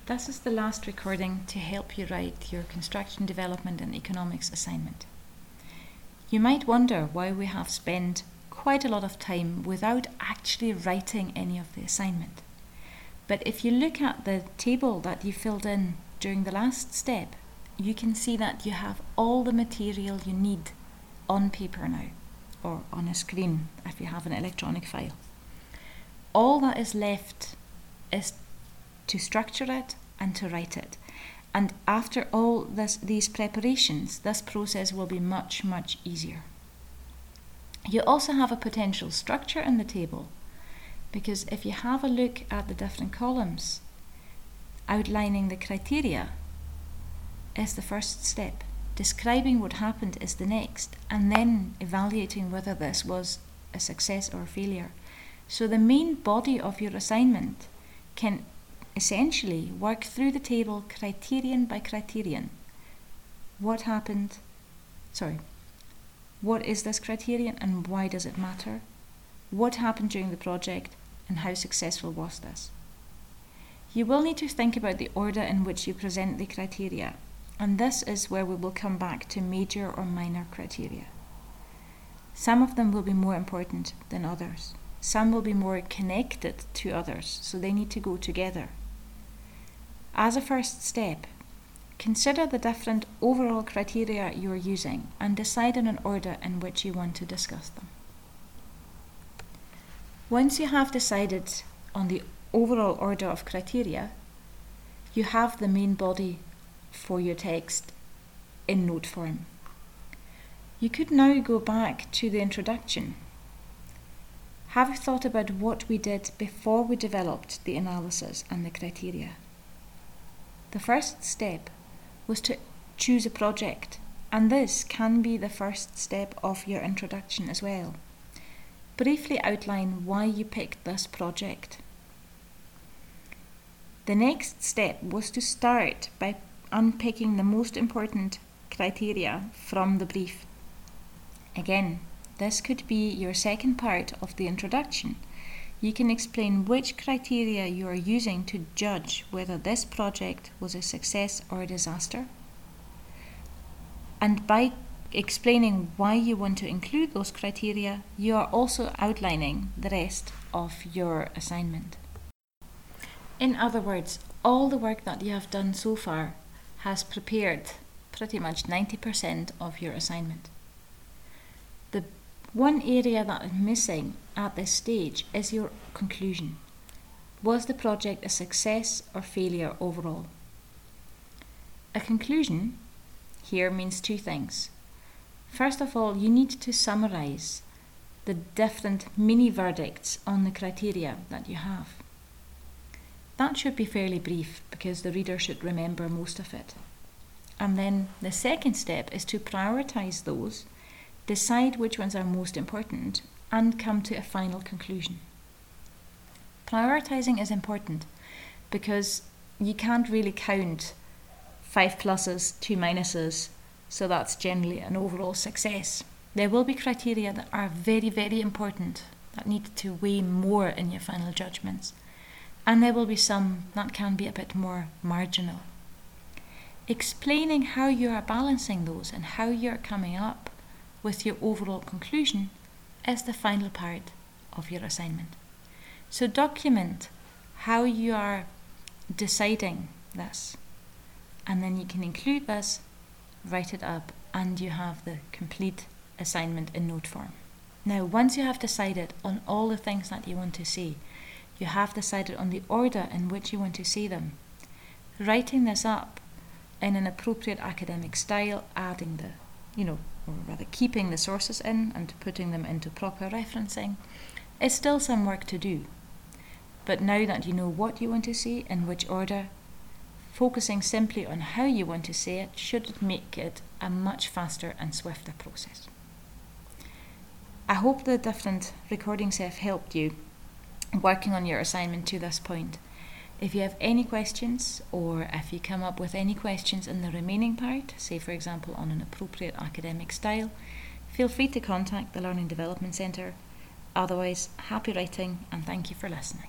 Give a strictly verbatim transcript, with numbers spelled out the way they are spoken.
This is the last recording to help you write your construction development and economics assignment. You might wonder why we have spent quite a lot of time without actually writing any of the assignment. But if you look at the table that you filled in during the last step, you can see that you have all the material you need on paper now, or on a screen if you have an electronic file. All that is left is to structure it and to write it. And after all this, these preparations, this process will be much, much easier. You also have a potential structure in the table, because if you have a look at the different columns, outlining the criteria is the first step. Describing what happened is the next, and then evaluating whether this was a success or a failure. So the main body of your assignment can essentially work through the table criterion by criterion. What happened? Sorry. What is this criterion and why does it matter? What happened during the project and how successful was this? You will need to think about the order in which you present the criteria, and this is where we will come back to major or minor criteria. Some of them will be more important than others. Some will be more connected to others, so they need to go together. As a first step, consider the different overall criteria you are using and decide on an order in which you want to discuss them. Once you have decided on the overall order of criteria, you have the main body for your text in note form. You could now go back to the introduction. Have you thought about what we did before we developed the analysis and the criteria? The first step was to choose a project, and this can be the first step of your introduction as well. Briefly outline why you picked this project. The next step was to start by unpicking the most important criteria from the brief. Again, this could be your second part of the introduction. You can explain which criteria you are using to judge whether this project was a success or a disaster. And by explaining why you want to include those criteria, you are also outlining the rest of your assignment. In other words, all the work that you have done so far has prepared pretty much ninety percent of your assignment. The one area that is missing at this stage is your conclusion. Was the project a success or failure overall? A conclusion here means two things. First of all, you need to summarize the different mini verdicts on the criteria that you have. That should be fairly brief because the reader should remember most of it. And then the second step is to prioritize those, decide which ones are most important, and come to a final conclusion. Prioritizing is important because you can't really count five pluses, two minuses, so that's generally an overall success. There will be criteria that are very, very important that need to weigh more in your final judgments, and there will be some that can be a bit more marginal. Explaining how you are balancing those and how you're coming up with your overall conclusion is the final part of your assignment. So document how you are deciding this, and then you can include this, write it up, and you have the complete assignment in note form. Now, once you have decided on all the things that you want to say, you have decided on the order in which you want to say them, writing this up in an appropriate academic style, adding the, you know, or rather keeping the sources in and putting them into proper referencing, is still some work to do. But now that you know what you want to say, in which order, focusing simply on how you want to say it should make it a much faster and swifter process. I hope the different recordings have helped you working on your assignment to this point. If you have any questions, or if you come up with any questions in the remaining part, say for example on an appropriate academic style, feel free to contact the Learning Development Centre. Otherwise, happy writing and thank you for listening.